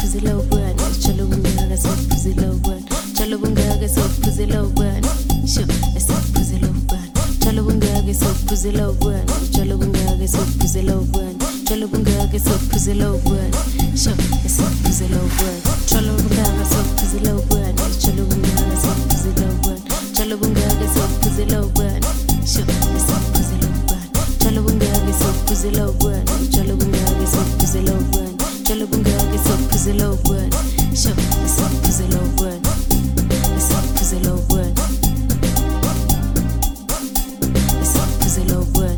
sokuphuzela ubani tshalo bungaka sokuphuzela ubani tshalo bungaka sokuphuzela ubani sho sokuphuzela ubani tshalo bungaka sokuphuzela ubani tshalo bungaka sokuphuzela ubani tshalo bungaka sokuphuzela ubani sho sokuphuzela ubani tshalo bungaka sokuphuzela ubani tshalo bungaka sokuphuzela ubani tshalo bungaka sokuphuzela ubani sho sokuphuzela ubani tshalo bungaka sokuphuzela ubani tshalo bungaka sokuphuzela ubani tshalo bungaka sokuphuzela ubani sho sokuphuzela ubani sokuphuzela ubani sokuphuzela ubani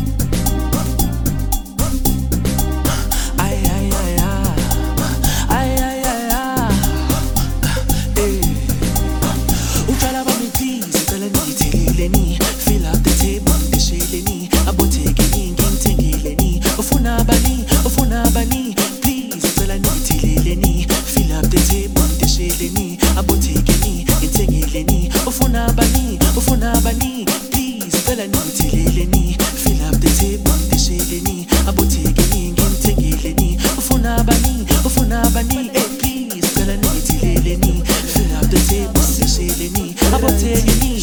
fill up the table, ngisheleni abothekeni ngithengileni ufuna bani please ucela ngithileleni fill up the table, ngisheleni abothekeni ngithengileni ufuna bani please ucela ngithileleni fill up the table, ngisheleni abothekeni ngithengileni ufuna bani please ucela ngithileleni fill up the table, ngisheleni abothekeni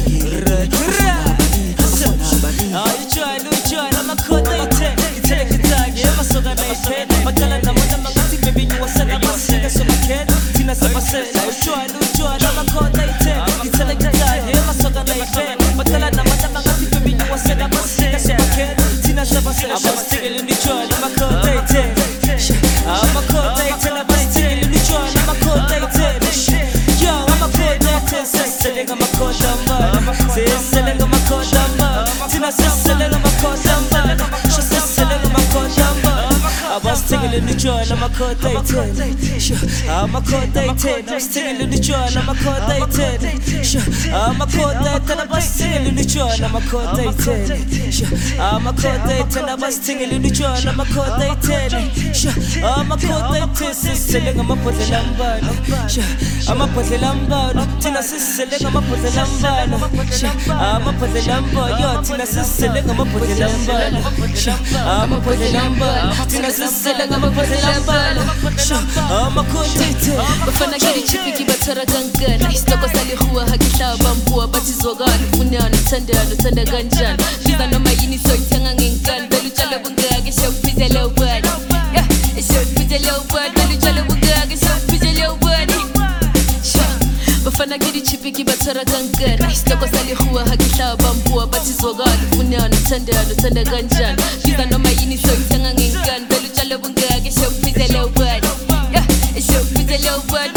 I'm a joy, I'm a code dated. Sure, I'm a code dated. I'm still in the joy, I'm a code dated. Sure, I'm a code dated. I'm still in the joy, I'm a code dated. Sure, I'm a code dated. I'm still in the joy, I'm a code dated. Sure, I'm a code dated. Selling, I'm a put the number. Sure, I'm a put the number. Tina says selling, I'm a put the number. Sure, I'm a put the number. Yo, Tina says selling, I'm a put the number. Sure, I'm a put the number. Tina says selling, I'm a put the number. Sure, I'm a code dated. bafana ke dichipiki bathara kankana isitoko salihuwa hakihla bambua bathi zokala ufunana uthanda kanjani liza noma yini soyithenga ngenkani belu tshalo bungaka sokuphuzela ubani yeah sokuphuzela ubani belu tshalo bungaka sokuphuzela ubani bafana ke dichipiki bathara kankana isitoko salihuwa hakihla bambua bathi zokala ufunana uthanda kanjani liza noma yini soyithenga ngenkani belu tshalo bungaka sokuphuzela ubani yeah sokuphuzela ubani